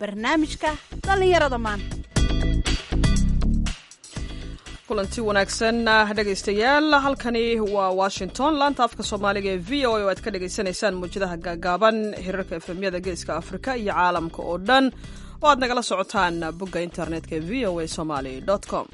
barnaamijka dhallinyarada maanta. kulanti wanaagsan dhegaystayaal, halkani waa Washington, laanta afka Soomaaliga ee VOA oo aad ka dhageysanaysaan muujadaha gaagaaban, hirarka efemyada geeska Afrika iyo caalamka oo dhan, oo aad nagala socotaan bogga internetka ee voasomali.com.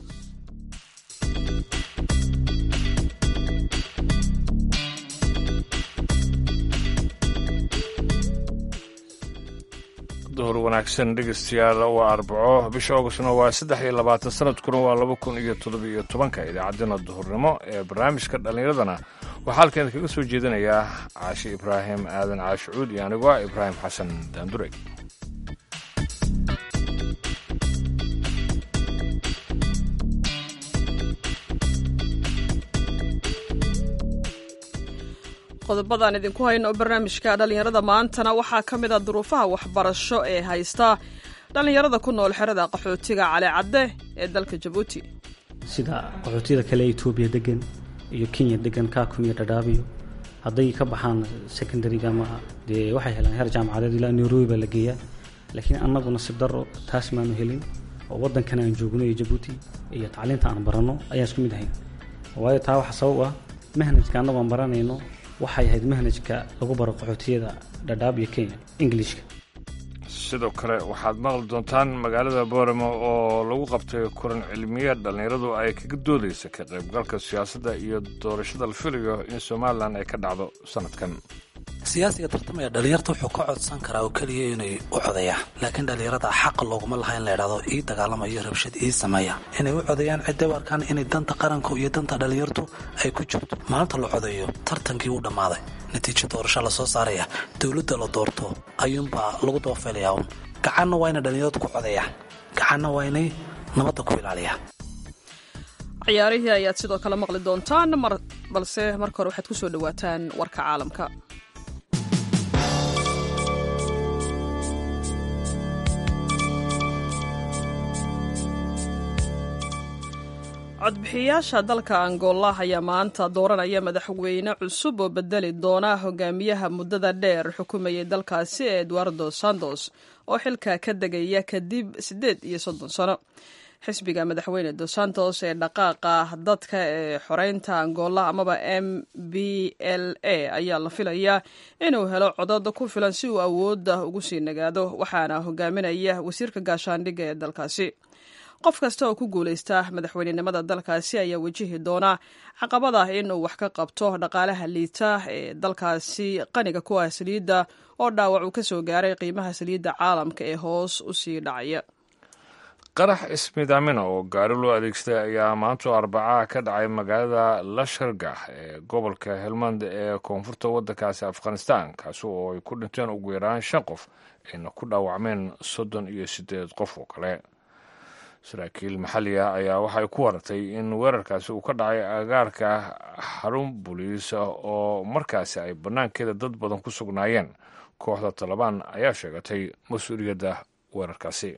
duhur wanaagsan dhegeystayaal, waa Arbaco, bisha Augustna waa 23, sanadkuna waa 2017. Idaacadana duhurnimo ee barnaamijka dhallinyaradana waxaa halkan kaga soo jeedinayaa Caashi Ibraahim Aadan Caashuud iyo anigoo Ibraahim Xasan Daandure. qodobadaan idinku hayno barnaamijka dhallinyarada maantana waxaa ka mid ah duruufaha waxbarasho ee haysta dhallinyarada ku nool xerada qaxootiga Cali Cadde ee dalka Jabuuti, sida qaxootiyada kale ee Itoobiya degan iyo Kenya degan, Kaakum iyo Dadaab. hadday ka baxaan secondary-ga ma dee waxay helaan heer jaamacadeed ilaa Nairobi baa la geeyaa, laakiin annagu nasiib darro taas maanu helin oo waddankan aan joogno ee Jabuuti iyo tacliinta aan baranno ayaan isku mid ahayn. waayo taa waxa sabab ah manhajka annagu aan baranayno waxay ahayd manhajka lagu baro qaxootiyada Dadaab iyo Kenya Englishka. sidoo kale waxaad maqli doontaan magaalada Booramo oo lagu qabtay kulan cilmiyeed dhallinyaradu ay kaga doodaysa ka qaybgalka siyaasadda iyo doorashada la filayo in Somaliland ay ka dhacdo sanadkan. siyaasiga tartamaya dhalinyarta wuxuu ka codsan karaa oo kaliya inay u codayaan, laakiin dhalinyarada xaq looguma laha in la yidhaahdo ii dagaalamayo rabshad ii sameeya. inay u codayaan cidday u arkaan inay danta qaranka iyo danta dhalinyartu ay ku jirto. maalinta la codayo tartankii uu dhammaaday, natiijo doorasho la soo saaraya, dowladda la doorto ayuunbaa lagu dabafeelayaa un. gacanna waa inay dhalinyaradu ku codayaan, gacanna waa inay nabadda ku ilaaliyaan. ciyaarihii ayaad sidoo kale maqli doontaan, balse marka hore waxaad ku soo dhawaataan warka caalamka. codbixiyaasha dalka Angola ayaa maanta dooranaya madaxweyne cusub oo bedeli doona hogaamiyaha muddada dheer xukumayay dalkaasi Eduardo Santos oo xilka ka degaya kadib 38 sano. xisbiga madaxweyne Dos Santos ee dhaqaaqa dadka ee xoreynta Angola amaba MPLA ayaa la filayaa inuu helo codad ku filan si uu awoodda ugu sii nagaado, waxaana hogaaminaya wasiirka gaashaandhigga ee dalkaasi. qof kasta oo ku guulaysta madaxweynenimada dalkaasi ayaa wajihi doona caqabada inuu wax ka qabto dhaqaalaha liita ee dalkaasi qaniga ku ah saliidda oo dhaawac uu ka soo gaaray qiimaha saliidda caalamka ee hoos u sii dhacaya. qarax ismidaamina oo gaari loo adeegsaday ayaa maanta Arbaca ka dhacay magaalada Lashargah ee gobolka Helmand ee koonfurta waddankaasi Afghanistan, kaasi oo ay ku dhinteen ugu yaraan 5 qof ayna ku dhaawacmeen 38 qof oo kale. saraakiil maxalli ah ayaa waxay ku waratay in weerarkaasi uu ka dhacay agaarka xarun booliis oo markaasi ay bannaankeeda dad badan ku sugnaayeen. kooxda Taliban ayaa sheegatay mas-uuliyadda weerarkaasi.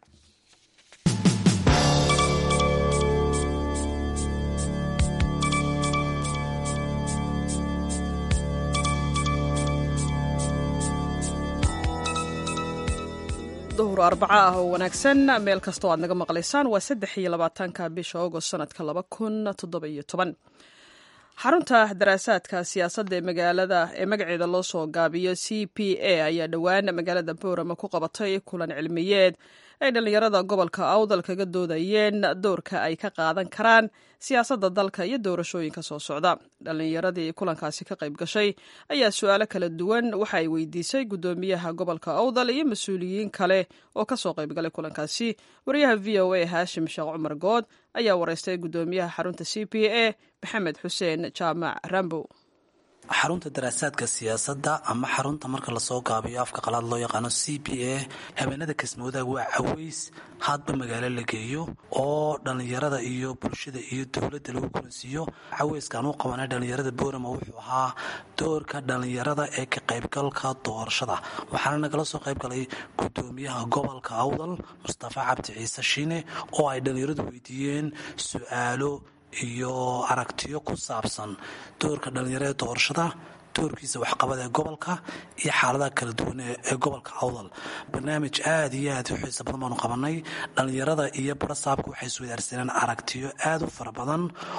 duhur Arbaca ah oo wanaagsan meel kastoo aad naga maqlaysaan. waa 23-ka bisha August sanadka 2017. xarunta daraasaadka siyaasadda ee magaceeda loo soo gaabiyo CPA ayaa dhowaan magaalada Booramo ku qabatay kulan cilmiyeed ay dhallinyarada gobolka Awdal kaga doodayeen doorka ay ka qaadan karaan siyaasadda dalka iyo doorashooyinka soo socda. dhallinyaradii kulankaasi ka qayb gashay ayaa su'aalo kala duwan waxa ay weydiisay gudoomiyaha gobolka Awdal iyo mas'uuliyiin kale oo ka soo qayb galay kulankaasi. wariyaha VOA Haashim Sheekh Cumar Good ayaa wareystay gudoomiyaha xarunta CPA Maxamed Xuseen Jaamac Rambo. xarunta daraasaadka siyaasadda ama xarunta marka lasoo gaabiyo afka qalaad loo yaqaano CPA habeenada kasmoodaha waa caways hadba magaalo la geeyo oo dhallinyarada iyo bulshada iyo dowladda lagu kulansiiyo. cawayskan uu qabanay dhallinyarada Booramo wuxuu ahaa doorka dhallinyarada ee ka qaybgalka doorashada, waxaana nagala soo qayb galay gudoomiyaha gobolka Awdal Mustafa Cabdi Ciise Shiine oo ay dhallinyaradu weydiiyeen su'aalo iyo aragtiyo ku saabsan doorka dhalinyarada doorashada doorkiisa waxqabad ee gobolka iyo xaaladaha kala duwan ee gobolka awdal. barnaamij aad iyo aad u xiisa badan baanu qabanay. dhallinyarada iyo barasaabka waxay iswadaarsaneen aragtiyo aad u fara badan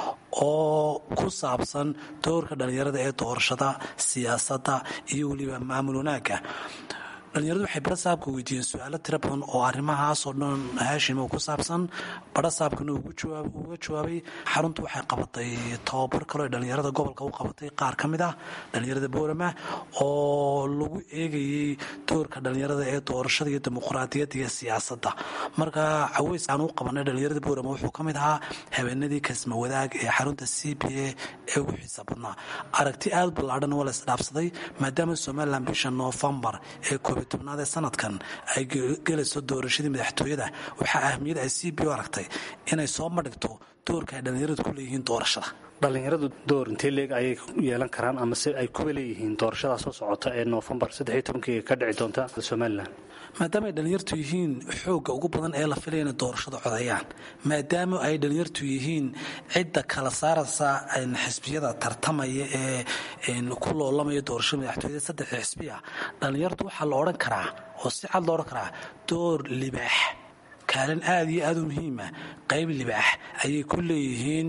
oo ku saabsan doorka dhallinyarada ee doorashada, siyaasadda iyo weliba maamul wanaagga. dhallinyaradu waxay barasaabka weydiiyeen su-aalo tiro badan oo arrimahaasoo dhan haashim oo ku saabsan. barasaabkana uga jawaabay. xaruntu waxay qabatay tababar kaleo dhallinyarada gobolka u qabatay qaar ka mid ah dhallinyarada boorama oo lagu eegayey doorka dhallinyarada ee doorashada iyo dimuqraadiyadda iyo siyaasadda. marka caweys aan u qabanay dhallinyarada boorama wuxuu ka mid ahaa habeenadii kasma wadaag ee xarunta CPA ee ugu xiisa badnaa. aragti aad ballaadhan waa la isdhaafsaday maadaama somalilan bisha Noofembar ee tobnaad ee sanadkan ay gelayso doorashadii madaxtooyada. waxaa ahmiyad ay CPO aragtay inay soo madhigto doorka ay dhallinyaradu ku leeyihiin doorashada. dhallinyaradu door intee leeg ayay yeelan karaan amase ay kuba leeyihiin doorashada soo socota ee Noofembar 13 ka dhici doonta Somaliland? maadaama ay dhallinyartu yihiin xoogga ugu badan ee la filaya inay doorashada codeeyaan, maadaama ay dhallinyartu yihiin cidda kala saaraysa xisbiyada tartamaya ee ku loolamaya doorashada madaxtooyada 3 xisbiya, dhallinyartu waxaa la odhan karaa oo si cad loo odhan karaa door libaax, kaalin aad iyo aad u muhiima, qayb libaax ayay ku leeyihiin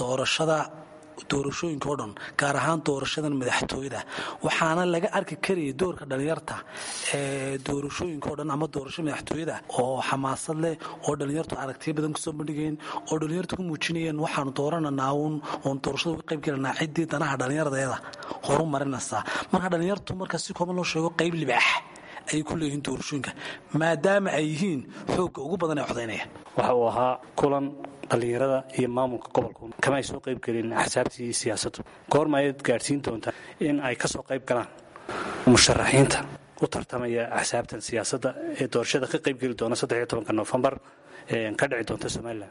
doorashooyinka oo dhan, gaar ahaan doorashadan madaxtooyada. waxaana laga arki karayay doorka dhallinyarta ee doorashooyinka oo dhan ama doorasho madaxtooyada oo xamaasad leh, oo dhallinyartu aragtiyo badan kusoo bandhigeen, oo dhallinyartu ku muujinayeen waxaanu doorananaa oon doorashada uga qayb galanaa ciddii danaha dhallinyaradeeda horu marinaysaa. marka dhallinyartu marka si kooban loo sheego qayb libaax ayay ku leeyihiin doorashooyinka maadaama ay yihiin xoogga ugu badan ee codaynaya. waxa uu ahaa kulan dhallinyarada iyo maamulka gobolku kama ay soo qayb gelin axsaabtii siyaasaddu. goorma ayaad gaadhsiin doontaa in ay ka soo qayb galaan musharaxiinta u tartamaya axsaabtan siyaasadda ee doorashada ka qayb geli doona 13 Noofembar ka dhici doonta Somaliland?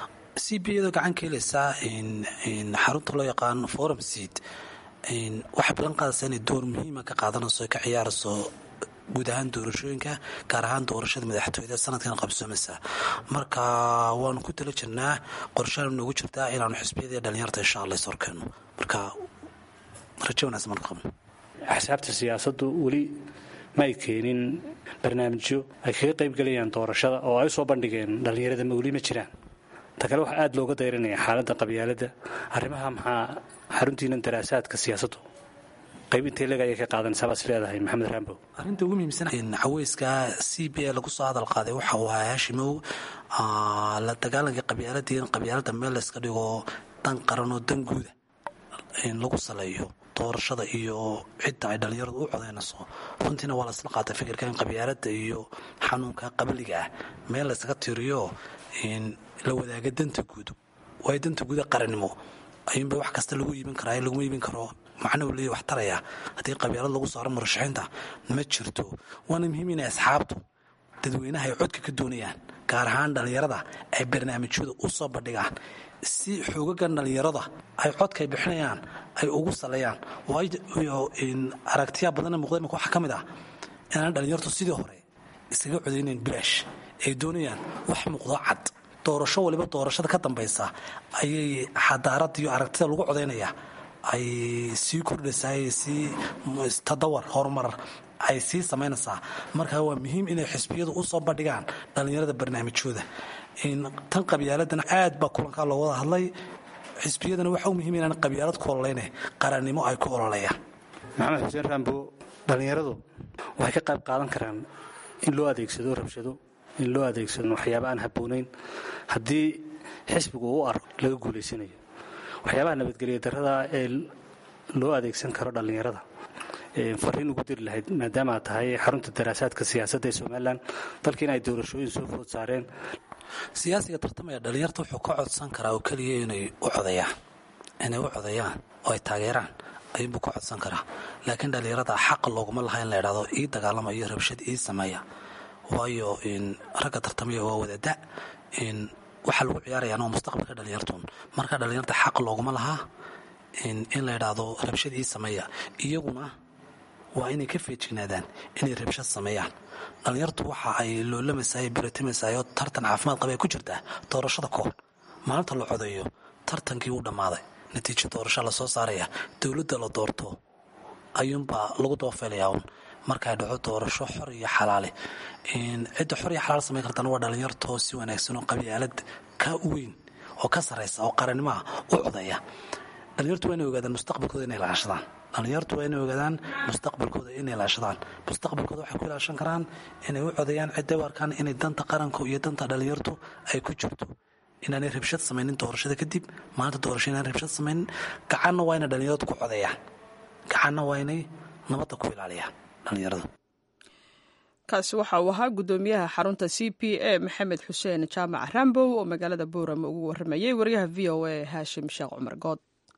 CPA gacan ka helaysaa xarunta loo yaqaan Forum Seat waxay ballan qaadaysaa inay door muhiima ka qaadanayso ka ciyaarayso guud ahaan doorashooyinka, gaar ahaan doorashada madaxtooyada sanadkan qabsoomaysa. marka waanu ku tala jirnaa, qorshaanu noogu jirtaa inaanu xisbiyada iyo dhallinyarta insha allah is horkeenno. marka rajo wanaagsan marka qabno. axsaabta siyaasaddu weli ma ay keenin barnaamijyo ay kaga qayb galayaan doorashada oo ay u soo bandhigeen dhallinyarada ma weli ma jiraan. ta kale waxaa aad looga dayranaya xaaladda qabyaaladda. arrimaha maxaa xaruntiinan daraasaadka siyaasaddu qayb intee leeg ayay ka qaadanaysaa baas leedahay maxamed raambow? arrinta ugu muhiimsan caweyska CPA lagu soo hadal qaaday waxa uu ahaa haashimow la dagaalanka qabyaaladda, in qabyaaladda meel layska dhigo dan qaran oo dan guuda lagu saleeyo doorashada iyo cidda ay dhallinyaradu u codaynayso. runtiina waa la isla qaatay fikirka in qabyaaladda iyo xanuunka qabliga ah meel laysaga tiriyo la wadaaga danta guud. waayo danta guuda qarannimo ayuunba wax kasta lagu iibin karaa, laguma iibin karo macna uu leeyahay wax taraya haddii qabyaalad lagu saaro murashaxiinta ma jirto. waana muhiim inay asxaabtu dadweynaha ay codka ka doonayaan, gaar ahaan dhallinyarada, ay barnaamijyada u soo bandhigaan si xoogagan dhallinyarada ay codka ay bixinayaan ay ugu saleeyaan. waayo aragtiyaa badanna muuqda imika waxaa ka mid ah inaan dhallinyartu sidii hore iskaga codaynayn bilaash, ay doonayaan wax muuqdo cad. doorasho waliba doorashada ka dambaysa ayay xadaarada iyo aragtida lagu codaynaya ay sii kordhaysaa, sii tadawar horumar ay sii samaynaysaa. marka waa muhiim inay xisbiyadu u soo bandhigaan dhallinyarada barnaamijyooda. tan qabyaaladana aad baa kulankaa loo wada hadlay. xisbiyadana waxa u muhiim inaan qabyaalad ku ololayne qarannimo ay ku ololayaan. maxamed xuseen raambo, dhallinyaradu waxay ka qayb qaadan karaan in loo adeegsado rabshado, in loo adeegsado waxyaaba aan habboonayn haddii xisbigu u arko laga guulaysanayo. waxyaabaha nabadgelya darrada ee loo adeegsan karo dhallinyarada fariin ugu diri lahayd maadaama aad tahay xarunta daraasaadka siyaasadda ee Somaliland, dalka in ay doorashooyin soo food saareen. siyaasiga tartamaya dhallinyarta wuxuu ka codsan karaa oo keliya inay u codayaan oo ay taageeraan ayuunbuu ka codsan karaa. laakiin dhallinyarada xaqa looguma laha in la idhahdo ii dagaalama iyo rabshad ii sameeya. waayo ragga tartamaya waa wadada waxaa lagu ciyaarayaan oo mustaqbalka dhallinyartun. marka dhallinyarta xaq looguma lahaa in la idhaahdo rabshad ii sameeya. iyaguna waa inay ka feejignaadaan inay rabshad sameeyaan. dhallinyartu waxa ay loolamaysaay baratimaysaayoo tartan caafimaad qaba ay ku jirtaa doorashada kahor. maalinta la codeeyo tartankii wuu dhammaaday, natiijo doorasho la soo saaraya, dowladda la doorto ayuunbaa lagu dabafeelayaa un markay dhaco doorasho xor iyo xalaale. Cidda xor iyo xalaal samayn kartana waa dhalinyartoo si wanaagsan oo qabyaalad ka weyn oo ka sarraysa oo qarannimaha u codaya. dhalinyartu waa inay ogaadaan mustaqbalkooda inay ilaashadaan. dhalinyartu waa inay ogaadaan mustaqbalkooda inay ilaashadaan. mustaqbalkooda waxay ku ilaashan karaan inay u codayaan cidday u arkaan inay danta qaranka iyo danta dhalinyartu ay ku jirto. inaanay rabshad samaynin doorashada kadib, maalinta doorasho inaanay rabshad samaynin. gacanna waa inay dhalinyaradu ku codayaan, gacanna waa inay nabadda ku ilaaliyaan dhalinyaradu. kaasi waxa uu ahaa guddoomiyaha xarunta CPA maxamed xuseen jaamac rambow oo magaalada boorama ugu waramayay wariyaha VOA haashim sheekh cumar good.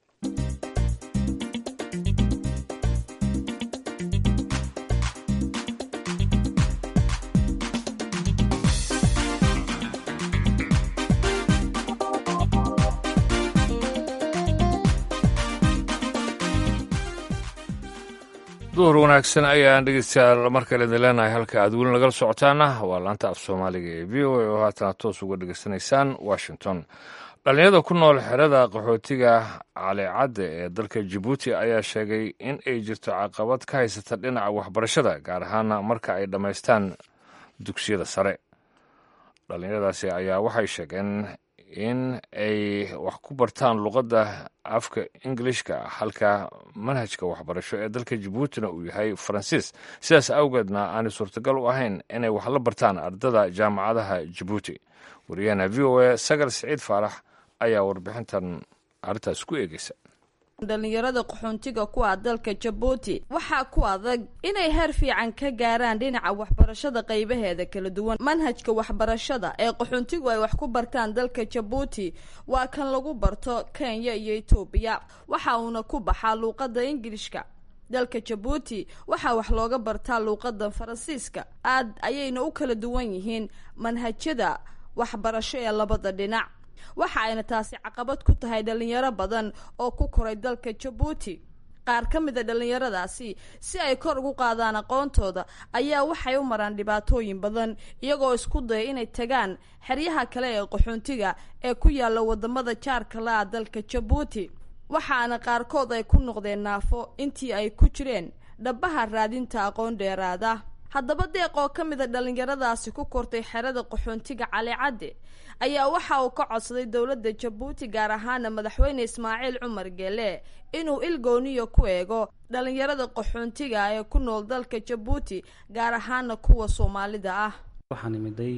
duhur wanaagsan ayaan dhegeystayaal markale idin leenahay. halka aad weli nagala socotaana waa laanta af soomaaliga ee v o a oo haatana toos uga dhegeysanaysaan washington. dhalinyarada ku nool xerada qaxootiga caleecadda ee dalka jabuuti ayaa sheegay in ay jirto caqabad ka haysata dhinaca waxbarashada, gaar ahaana marka ay dhammaystaan dugsiyada sare. dhalinyaradaasi ayaa waxay sheegeen in ay wax ku bartaan luqadda afka ingilishka, halka manhajka waxbarasho ee dalka jabuutina uu yahay faransiis. sidaas awgeedna aanay suurtagal u ahayn inay wax la bartaan ardada jaamacadaha jabuuti. wariyahana v o a sagar siciid faarax ayaa warbixintan arrintaas ku eegeysa. dhalinyarada qaxoontiga ku ah dalka jabuuti waxaa ku adag inay heer fiican ka gaaraan dhinaca waxbarashada qaybaheeda kala duwan. manhajka waxbarashada ee qaxoontigu ay wax ku bartaan dalka jabuuti waa kan lagu barto Kenya iyo Ethiopia, waxa uuna ku baxaa luuqadda ingilishka. dalka jabuuti waxaa wax looga bartaa luuqadda faransiiska. aad ayayna u kala duwan yihiin manhajyada waxbarasho ee labada dhinac. waxa ayna taasi caqabad ku tahay dhalinyaro badan oo ku koray dalka jabuuti. qaar ka mid a dhalinyaradaasi si ay kor ugu qaadaan aqoontooda ayaa waxay u maraan dhibaatooyin badan, iyagoo isku daya inay tagaan xeryaha kale ee qaxoontiga ee ku yaala wadamada jaarka la-a dalka jabuuti. waxaana qaarkood ay ku noqdeen naafo intii ay ku jireen dhabaha raadinta aqoon dheeraada. haddaba deeq oo ka mid a dhalinyaradaasi ku kortay xerada qaxoontiga caleecadde ayaa waxa uu ka codsaday dowladda jabuuti, gaar ahaana madaxweyne ismaaciil cumar geele, inuu il gooniya ku eego dhalinyarada qaxoontiga ee ku nool dalka jabuuti, gaar ahaana kuwa soomaalida ah. waxaan imiday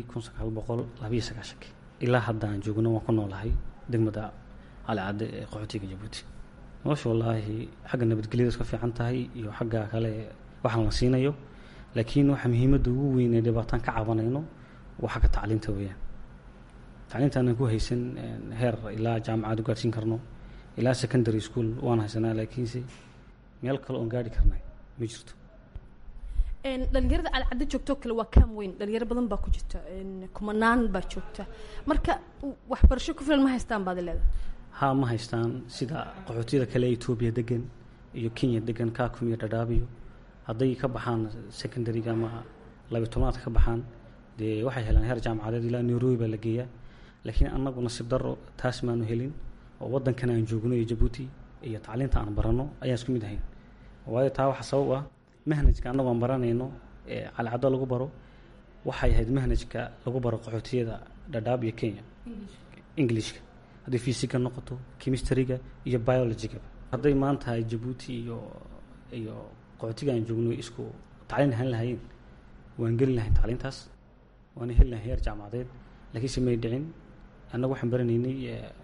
1992 ilaa hadda aan joogno waan ku noolahay degmada caleecadde ee qaxootiga jabuuti. nolosha wallaahi xagga nabadgelyada iska fiican tahay iyo xagga kale waxaan la siinayo, laakiin waxa muhiimadda ugu weyn ee dhibaataan ka cabanayno waa xagga tacliinta weeyaan. tacliinta aanan ku haysan heer ilaa jaamacad u gaadhsiin karno, ilaa secondary school waan haysanaa, laakiinse meel kale oon gaadhi karnay ma jirto. dhalinyarada caleecadde joogto kale waa kaam weyn, dhalinyaro badan baa ku jirta, kumanaan baa joogta. marka waxbarasho ku filan ma haystaan baad leedahay? haa, ma haystaan. sida qaxootiyada kale Ethiopia degan iyo Kenya degan, Kakuma iyo Dadaab, hadday ka baxaan secondaryga ama 12aad ka baxaan dee waxay helaan heer jaamacadeed ilaa Nairobi baa la geeyaa. laakiin annagu nasiib darro taas maanu helin, oo waddankan aan joogno iyo Jabuuti iyo tacliinta aan baranno ayaan isku mid ahayn. waayo taa waxa sabab ah manhajka annagu aan baranayno ee caleecaddo lagu baro waxay ahayd manhajka lagu baro qaxootiyada Dadaab iyo Kenya, Englishka, haddii physics noqoto, chemistryga iyo biologyga. hadday maanta ay Jabuuti iyo qaxootiga aan joogno isku tacliin ahaan lahayn, waan geli lahayn tacliintaas, waan heli lahayn heer jaamacadeed. laakiin se may dhicin. annagu waxaan baranaynay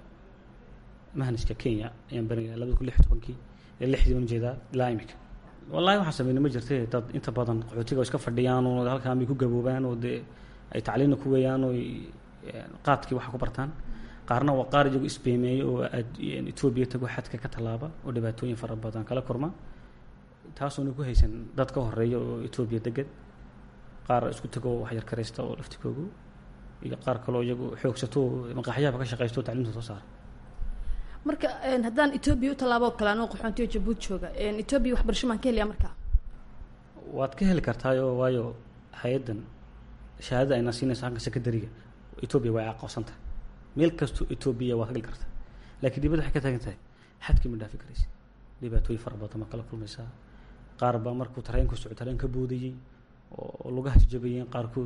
manhajka Kenya ayaan baranayay 2016 ilaa 6 baan jeedaa ilaa imika. wallaahi waxaan sameynay ma jirtay dad inta badan qaxootiga iska fadhiyaan oo halkaan ay ku gaboobaan oo dee ay tacliin ku weeyaan oo qaadkii wax ku bartaan. qaarna waa qaar iyagu isbeemeeyo oo Ethiopia tago xadka ka talaaba oo dhibaatooyin fara badan kala kulma, taasoo ku haysan dad ka horeeya oo Ethiopia degan. qaar isku tago wax yar kareysta oo laftikoogu, iyo qaar kale oo iyagu xoogsato maqaaxiyaha ka shaqeysto tacliinta soo saar. marka haddaan Ethiopia u talaabo kale anoo qaxoontiga Jabuuti jooga, Ethiopia waxbarasho maan ka heliyaa markaa? waad ka heli kartaa, waayo hay'adan shahaadada ayna siinaysa xagga secondary-ga Ethiopia way aqoonsanta. meel kasto Ethiopia waa ka gali kartaa, laakiin dibadda waxay ka taagan tahay xadkii ma dhaafi karaysa. dhibaatooyin fara badan ma kala kulmaysaa, qaar baa markuu tareenku socdo tareen ka boodayey oo lugaha jajabayeen qaarkood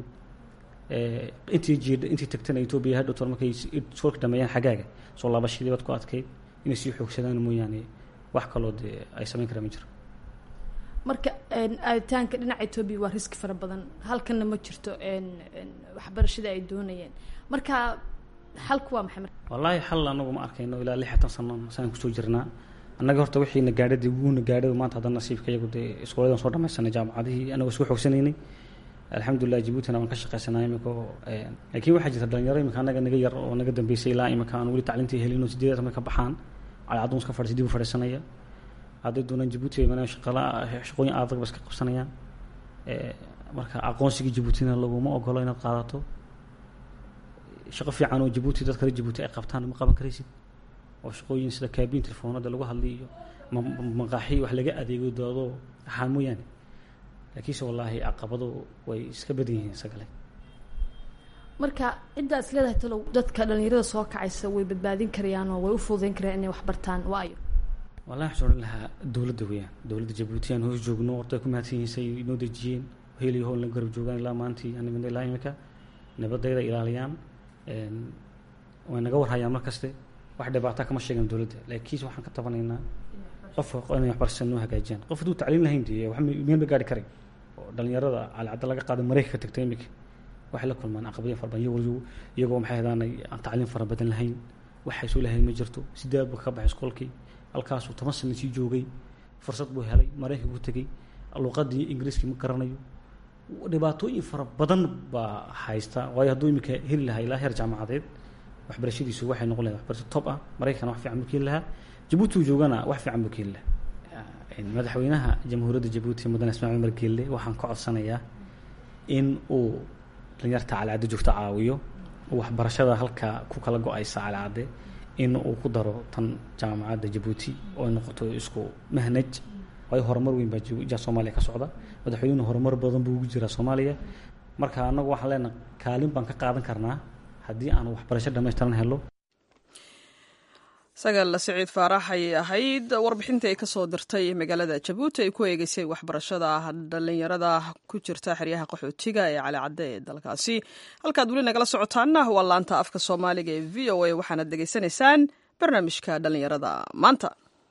intii tagtana Ethiopia hadhow tor markay soo dhameeyaan xagaaga soo laabashadii bad ku adkeyd inay sii xoogsadaan mooyaane wax kaloo ay sameyn karaan ma jiro marka aaditaanka dhinaca Ethiopia waa risk fara badan halkana ma jirto waxbarashada ay doonayeen marka xalku waa maxay wallahi xal anagu ma arkayno ilaa 60 sano saan ku soo jirnaa annaga horta wixii na gaadhay uuna gaadhay maanta haddana nasiibkayagu iskooladan soo dhamaysanay jaamacadihii anagu isku xogsanaynay alxamdulilah Djibouti-na waan ka shaqaysanahay imika laakiin waxaa jirta dhalinyaro imika anaga naga yar oo naga dambeysay ilaa imika aan weli tacliintii helino 8 marka baxaan calaadun iska fadhiisay dib u fadhiisanaya hadday doonaan Djibouti ay manaa shaqooyin adag bas ka qabsanayaan marka aqoonsiga Djibouti-na laguma ogolo inaad qaadato shaqo fiican oo Djibouti dadka Djibouti ay qabtaan ma qaban karaysid oo shaqooyin sida kaabiin telefoonada lagu hadliyo maqaaxi wax laga adeego doodo waxaan mooyaan laakiin wallahi aqabado way iska badan yihiin sagale marka intaas leedahay talow dadka dhalinyarada soo kacaysa way badbaadin karayaan oo way u fududeyn karaan inay wax bartaan waayo wallahi waxaan lahaa dawladda weeyaan dawladda Djibouti aan hoos joogno horta ku mahadsanyihiin inoo dejiyeen heelay hool la garab joogaan ilaa maantii aan midna ilaa imika nabadayda ilaaliyaan way naga warhayaan markaste wax dhibaato kama sheegan dawladda laakiin waxaan ka tabanaynaa qof inay waxbarashada noo hagaajiyaan qof haduu tacliin lahayn wax meel ba gaari karay oo dhalinyarada calacada laga qaaday Mareykanka tagtay imika waxay la kulmaan aqabado fara badan iyagoo maxay hadaanay aan tacliin fara badan lahayn waxay soo lahayn ma jirto sideed ka baxay iskoolkii halkaas uu 10 sano sii joogay fursad buu helay Mareykanka ku tagay luqadii Ingiriiska ma garanayo dhibaatooyin fara badan baa haysta way haduu imika heli lahaa ilaa heer jaamacadeed waxbarashadiisu waxay noqon lahayd waxbarasho top ah Mareykan wax fiican buu lahaa Djibouti joogana wax fiican buu lahaa madaxweynaha jamhuuriyadda Djibouti mudane Ismaaciil Umar Geelle waxaan ka codsanayaa in uu dhalinyarta calaamada joogto caawiyo waxbarashada halka ku kala go'aysa calaamada in uu ku daro tan jaamacadda Djibouti oo noqoto isku manhaj way horumar weyn baa jooga Soomaaliya ka socda madaxweynuhu horumar badan buu ugu jiraa Soomaaliya marka anagu waxaan leenahay kaalin baan ka qaadan karnaa haddii aan waxbarasho dhameystiran helo Sagal Saciid Faarax ay ahayd warbixintii ay ka soo dirtay magaalada Djibouti ay ku eegaysay waxbarashada dhalinyarada ku jirta xeryaha qaxootiga ee Calaacadda ee dalkaasi halkaad weli nagala socotaana waa laanta afka Soomaaliga ee VOA waxaana dhageysanaysaan barnaamijka dhalinyarada maanta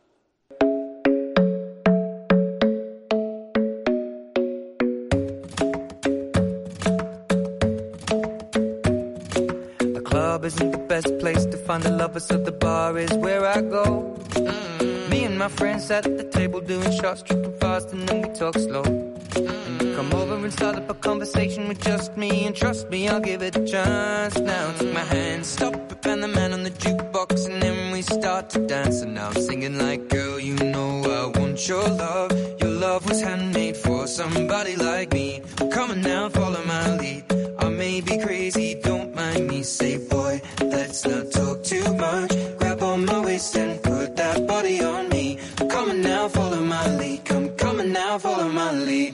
isn't the best place to find the lovers, so the bar is where I go. Me and my friends at the table doing shots, tripping fast, and then we talk slow. And you come over and start up a conversation with just me, and trust me, I'll give it a chance. Now take my hand, stop it, and the man on the jukebox, and then we start to dance. And now I'm singing like, girl, you know I want your love. Your love was handmade for somebody like me. Come on now, follow my lead. I may be crazy, don't mind me. Say, boy, let's not talk too much. Grab on my waist and put that body on me. Come on now, follow my lead. Come on now, follow my lead.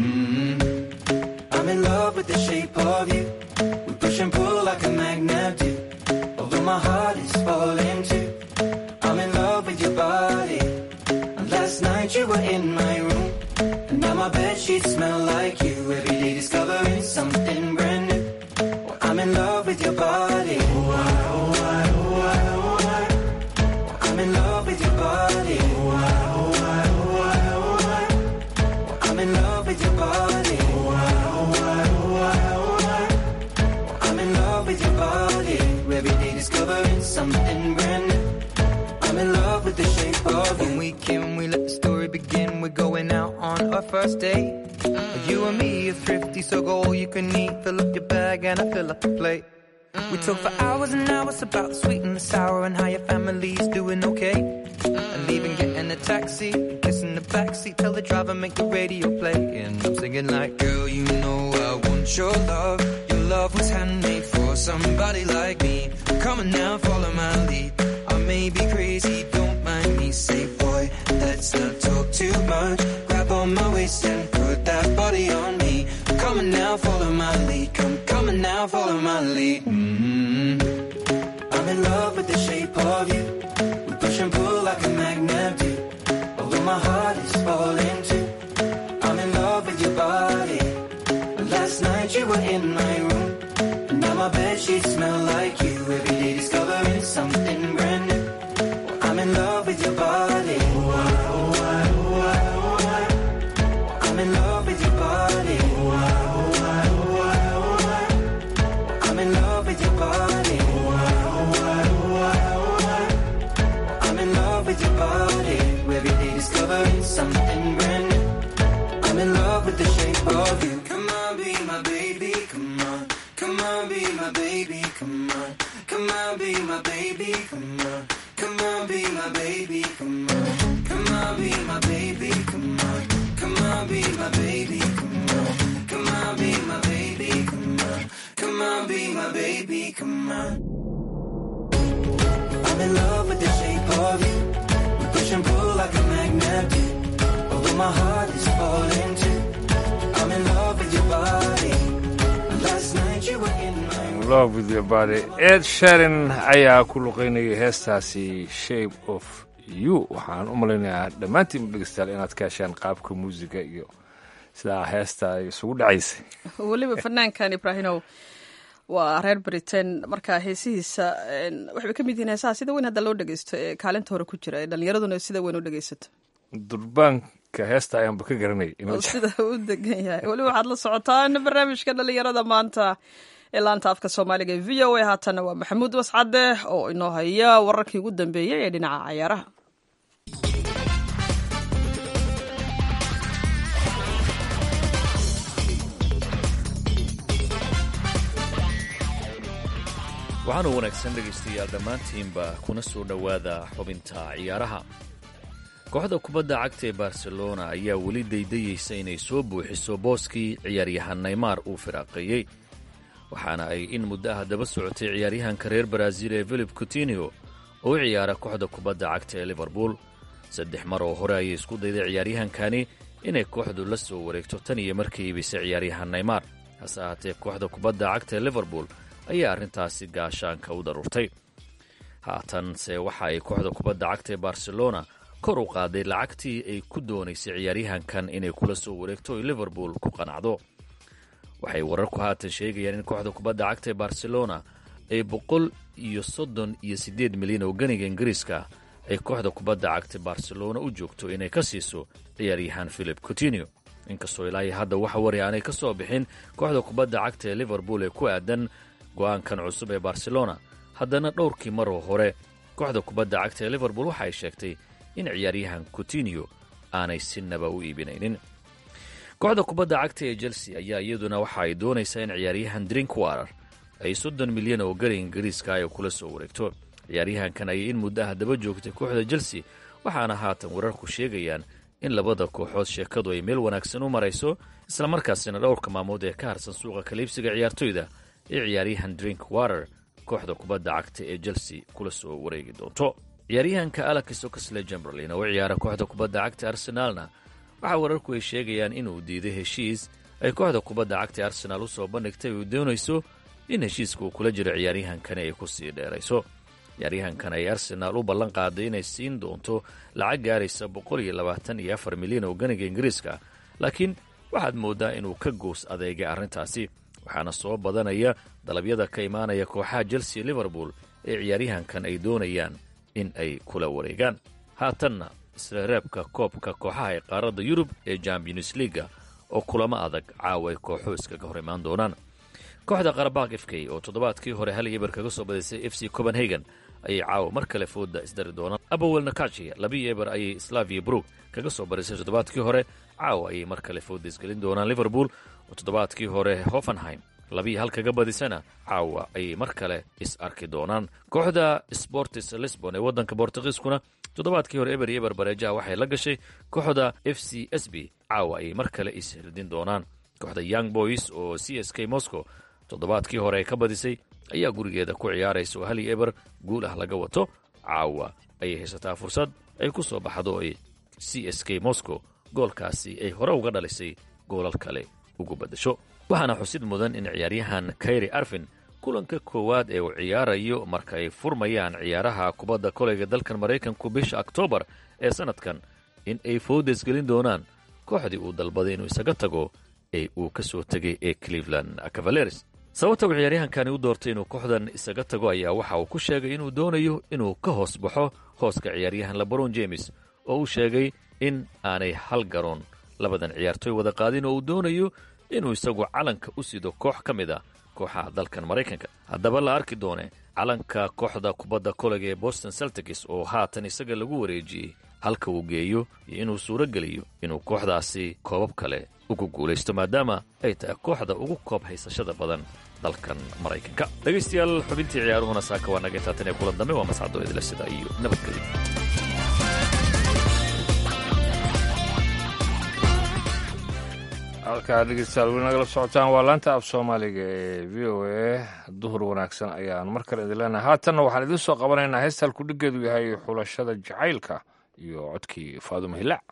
I'm in love with the shape of you. We push and pull like a magnet do. Although my heart is falling too. I'm in love with your body. And last night you were in my room. And now my bedsheets smell like you. Every day discovering something brand new. Well, I'm in love with your body. Oh, I, oh, I, oh, I, oh, I. Well, I'm in love with your body. Oh, I, oh, I, oh, I, oh, I. Well, I'm in love with your body. Oh, I, oh, I, oh, I, oh, I. Well, I'm in love with your body. Every day discovering something brand new. I'm in love with the shape of you. When we can, we let the story begin. We're going out on our first date. You and me are thrifty, so go all you can eat. Fill up your bag and I fill up the plate. We talk for hours and hours about the sweet and the sour and how your family's doing okay. And even getting a taxi, kissing the backseat, tell the driver make the radio play. And I'm singing like, girl, you know I want your love. Your love was handmade for somebody like me. Come on now, follow my lead. I may be crazy, don't mind me. Say, boy, let's not talk too much. Grab on my waist and put that body on me. Come on now, follow my lead. Come on now, follow my lead. I'm in love with the shape of you. We push and pull like a magnet do. Although my heart is falling too. you were in my room. And now my bedsheets smell like you. Every day discovering something brand new. Well, I'm in love with your body. I'm in love with your body. I'm in love with your body. I'm in love with your body. Every day discovering something brand new. I'm in love with the shape of you. Come on, be my baby, come on. Come on, be my baby, come on. Come on, be my baby, come on. Come on, be my baby, come on. Come on, be my baby, come on. Come on, be my baby, come on. Come on, be my baby, come on. Come on, be my baby, come on. I'm in love with the shape of you. We push and pull like a magnet do. Although my heart is falling too. I'm in love with your body. Last night you were in my love with your body. Ed Sheeran ayaa ku luqeynayay heestaasi Shape of You. waxaan u malaynayaa dhammaantiin dhegeystayaal inaad ka heshaan qaabka muusiga iyo sidaa heesta ay isugu dhacaysay. weliba fanaankan Ibraahimow waa reer Britain markaa heesihiisa waxay ka mid yihiin heesaha sida weyn hadda loo dhageysto ee kaalinta hore ku jira ee dhalinyaraduna sida weyn u dhageysato. durbaanka heesta ayaanba ka garanay sida u degan yahay. weliba waxaad la socotaan barnaamijka dhalinyarada maanta ee laanta afka Soomaaliga ee VOA. haatana waa Maxamuud Wascade oo inoo haya wararkii ugu dambeeyay ee dhinaca ciyaaraha. waxaana wanaagsan dhegaystayaal dhammaantiinba kuna soo dhowaada xubinta ciyaaraha. kooxda kubadda cagta ee Barcelona ayaa weli daydayeysa inay soo buuxiso booskii ciyaaryahan Neymar uu firaaqeeyey, waxaana ay in muddo ah daba socotay ciyaaryahanka reer Brazil ee Philippe Coutinho oo u ciyaara kooxda kubadda cagta ee Liverpool. 3 mar oo hore ayay isku dayday ciyaaryahankani inay kooxdu la soo wareegto tan iyo markii iibisay ciyaaryahan Neymar, hase ahaatee kooxda kubadda cagta ee Liverpool ayaa arrintaasi gaashaanka u daruurtay. haatanse waxa ay kooxda kubadda cagta ee Barcelona kor u qaaday lacagtii ay ku doonaysay ciyaaryahankan inay kula soo wareegto oo Liverpool ku qanacdo. waxay wararku haatan sheegayaan in kooxda kubadda cagta ee Barcelona ay 138 milyan oo ganiga Ingiriiska ay kooxda kubadda cagta Barcelona u joogto inay ka siiso ciyaaryahan Philippe Coutinho. inkastoo ilaa hadda waxa wari aanay ka soo bixin kooxda kubadda cagta ee Liverpool ee ku aadan go'aankan cusub ee Barcelona, haddana dhowrkii mar oo hore kooxda kubadda cagta ee Liverpool waxa ay sheegtay in ciyaaryahan Coutinho aanay sinaba u iibinaynin. kooxda kubadda cagta ee Chelsea ayaa iyaduna waxa ay doonaysaa in ciyaaryahan Drinkwater ay 30 milyan oo ganiga Ingiriiska ay kula soo wareegto. ciyaaryahankan ay in muddo ah daba joogtay kooxda Chelsea, waxaana haatan wararku sheegayaan in labada kooxood sheekadu ay meel wanaagsan u marayso, isla markaasina dhowrka maamood ee ka harsan suuqa kaliibsiga ciyaartoyda ee ciyaaryahan Drinkwater kooxda kubadda cagta ee Chelsea kula soo wareegi doonto. ciyaaryahanka Alex Oxlade-Chamberlain oo ciyaara kooxda kubadda cagta Arsenalna waxa wararku ay sheegayaan inuu diiday heshiis ay kooxda kubadda cagta Arsenal u soo bandhigtay oo doonayso in heshiiska uu kula jiro ciyaaryahankani ay ku sii dheerayso. ciyaaryahankan ay Arsenal u ballan qaaday inay siin doonto lacag gaaraysa 124 milyan oo ganiga Ingiriiska, laakiin waxaad moodaa inuu ka goos adeegay arrintaasi, waxaana soo badanaya dalabyada ka imaanaya kooxaha Chelsea iyo Liverpool ee ciyaaryahankan ay doonayaan in ay kula wareegaan. haatanna isla reebka koobka kooxaha ee qaaradda Yurub ee Champions League oo kulamo adag caawa ay kooxuhu iskaga hor imaan doonaan. kooxda Qarabag FK oo toddobaadkii hore 1-0 kaga soo badisay FC Copenhagen ayay caawa mar kale fooda isdari doonaan. Abowel Nakachi 2-0 ayay Slavia Prague kaga soo badisay toddobaadkii hore, caawa ayay mar kale fooda isgelin doonaan. Liverpool oo toddobaadkii hore Hoffenheim 2-1 kaga badisana caawa ayay mar kale is arki doonaan. kooxda Sporting Lisbon ee waddanka Boortaqiiskuna toddobaadkii hore eber bareejaha waxay la gashay kooxda FCSB, caawa ayay mar kale is hirdin doonaan. kooxda Young Boys oo CSK Moscow toddobaadkii hore ay ka badisay ayaa gurigeeda ku ciyaaraysa oo 1-0 guul ah laga wato. caawa ayay haysataa fursad ay ku soo baxdo ay CSK Moscow goolkaasi ay hore uga dhalisay goolal kale ugu badasho. waxaana xusid mudan in ciyaaryahan Kyrie Irving kulanka koowaad ee uu ciyaarayo marka ay furmayaan ciyaaraha kubadda koleyga dalkan Mareykanku bisha Oktoobar ee sanadkan in ay foodes gelin doonaan kooxdii uu dalbaday inuu isaga tago ee uu ka soo tegay ee cleveland cavaleres. sababta uu ciyaaryahankani u doortay inuu kooxdan isaga tago ayaa waxa uu ku sheegay inuu doonayo inuu ka hoos baxo hooska ciyaaryahan lebron james oo uu sheegay in aanay hal garoon labadan ciyaartooy wada qaadin oo uu doonayo inuu isagu calanka u sido koox ka mid a kooxaha dalkan maraykanka. haddaba la arki doone calanka kooxda kubadda kolayga ee boston celtics oo haatan isaga lagu wareejiyey halka uu geeyo iyo inuu suuro geliyo inuu kooxdaasi koobab kale ugu guulaysto maadaama ay tahay kooxda ugu koob haysashada badan dalkan maraykanka. dhegaystayaal xubintii ciyaaruhuna saaka waa naga intaatan ee kulan dambe waa mascado idila sida iyo nabadgelyo. halkaa dhegeystayaal weli nagala socotaan waa laanta af soomaaliga ee v o a. duhur wanaagsan ayaan mar kale idin leenahay. haatanna waxaan idiin soo qabanaynaa heesta halku dhiggeedu yahay xulashada jacaylka iyo codkii faadumo hilaac.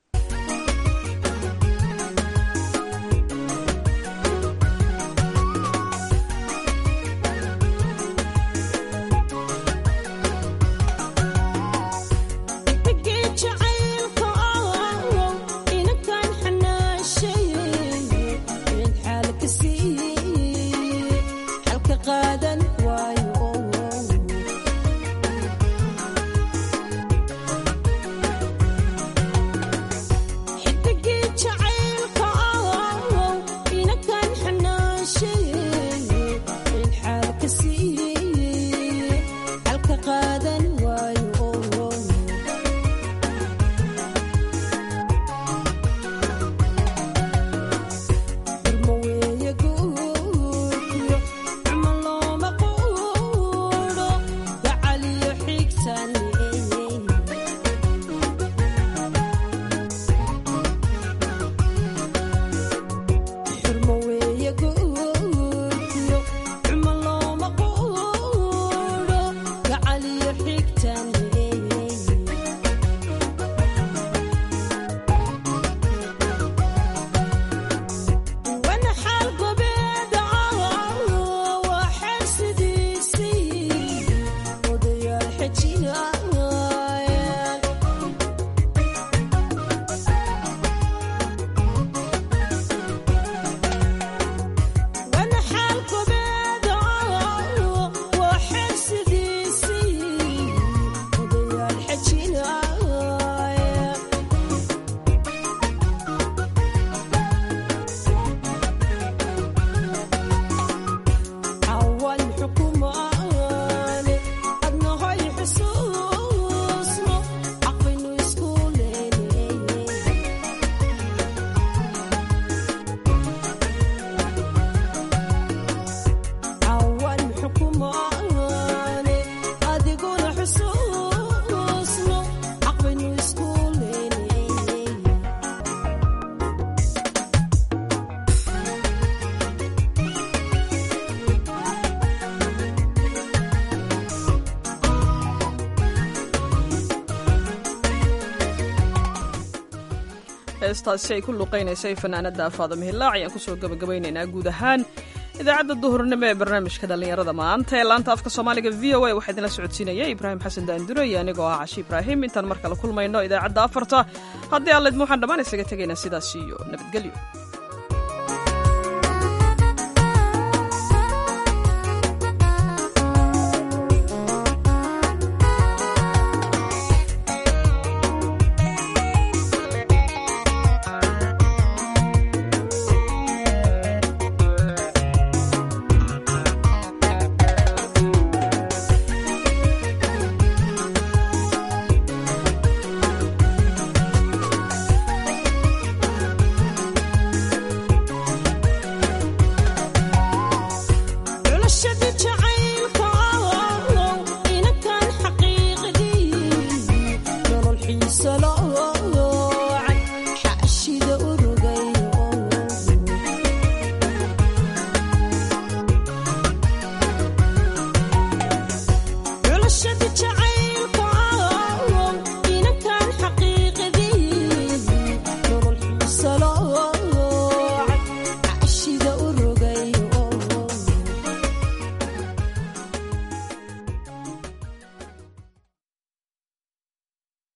heestaasi ay ku luqaynaysay fanaanada faadimo hilaac ayaan kusoo gabagabaynaynaa guud ahaan idaacadda duhurnimo ee barnaamijka dhallinyarada maanta ee laanta afka soomaaliga v o a waxaa idinla socodsiinaya ibraahim xasan daanduro iyo anigoo ah cashi ibraahim intaan mar kale kulmayno idaacadda afarta haddii aalleedma waxaan dhammaan isaga tegaynaa sidaas iyo nabadgelyo.